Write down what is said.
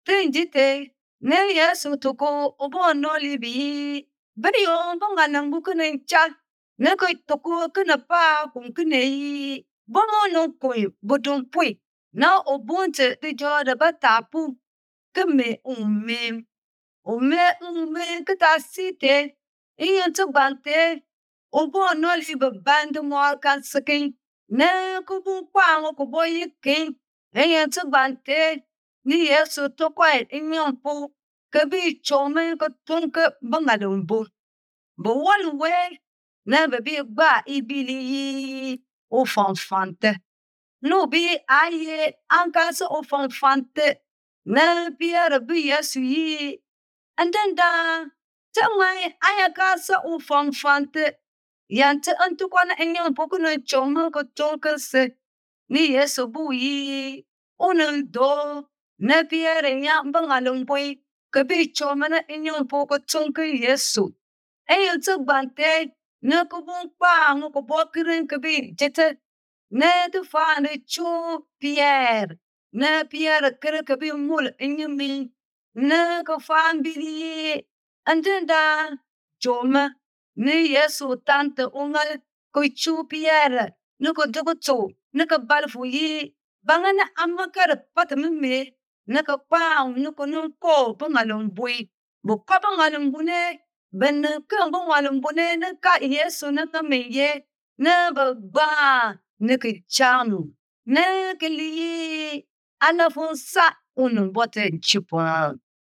tinjite, ne Yesu tuku ubo noli bi, bari yo bonga nangu kene cha, ne koi tuku kene pa kun kene yi, bongo no koi budun pui, na obunte di jo da batapu, keme ume kita site, inyo tu bante, ubo noli babandu mo kan sakin, ne kubu kwa kubo yikin, inyo tu bante, ni Yesu to kwa inyo pu, kabi chome ko tunke bangalumbu. But one way, never be ba ibili ufonfante. No be aye ankas ufonfante. Ne biara bi Yesu yi. And then tengway ayakasa ufonfante. Yante antukwana inyo pu kuno chome ko tunke se. Ni Yesu bu yi. Unul do. Ne biara nyamba ngalumbui. Kabi chome na inyo pu ko tunke Yesu. Eyo tu bante, ne kubun pa, ngo kubo kirin kabi jete, ne tu fa ne chu Pierre, ne Pierre kere kabi mul inyumi, ne ko fa mbili, andenda joma, ne Yesu tante ungal, ko chu Pierre, ne ko dugu tu, ne ko balfu yi, bangana amakar patamime, ne ko pa, ne ko nunko, bungalumbui, bukwa bungalumbune, ben kang bungalumbune, ne ka Yesu ne ka menye, ne ba ne ki chanu, ne ki li, ana fonsa, unun bote chipwa.